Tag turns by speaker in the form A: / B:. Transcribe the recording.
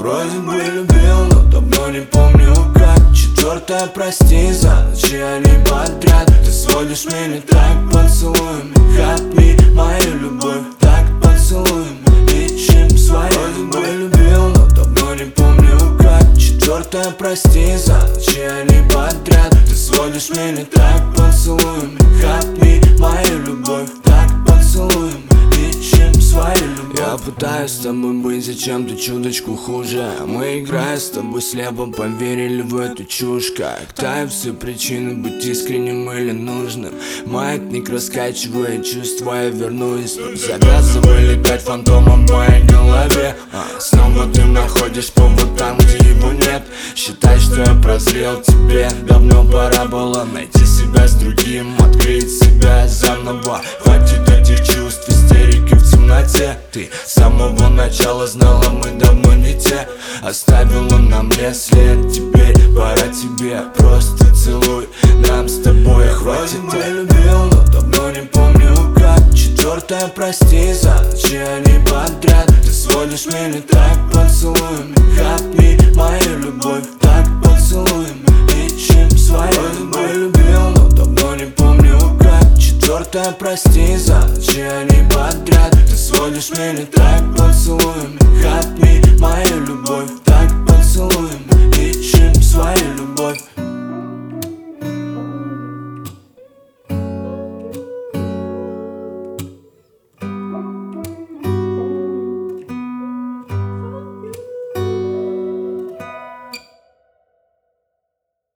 A: Вроде бы любил, но давно не помню как. Четвертое, прости за ночи, они подряд. Ты сводишь меня так поцелуями. Хапни мою любовь, так поцелуем, ищем свои. Вроде бы любил, но давно не помню как. Четвертое, прости за ночи, они подряд. Ты сводишь меня так поцелуями. Хапни мою любовь, так поцелуем, ищем свою любовь. Я пытаюсь с тобой быть, зачем ты чуточку хуже. Мы, играя с тобой слепо, поверили в эту чушь. Как тают все причины быть искренним или нужным. Маятник раскачивает чувства, я вернусь. Завязывай летать фантомом в моей голове. Снова ты находишь повод там, где его нет. Считай, что я прозрел, тебе давно пора было найти себя с другим, открыть себя заново. Хватит этих чувств, истерики в темноте. Ты с самого начала знала, мы давно не те. Оставила нам лес, след, теперь пора тебе. Просто целуй, нам с тобой хватит. Вроде бы любил, но давно не помню как. Четвертое, прости за ночи, они подряд. Ты сводишь меня так поцелуями. Хапни мою любовь, так поцелуем, ищем свои. Вроде бы любил, но давно не помню как. Четвертое, прости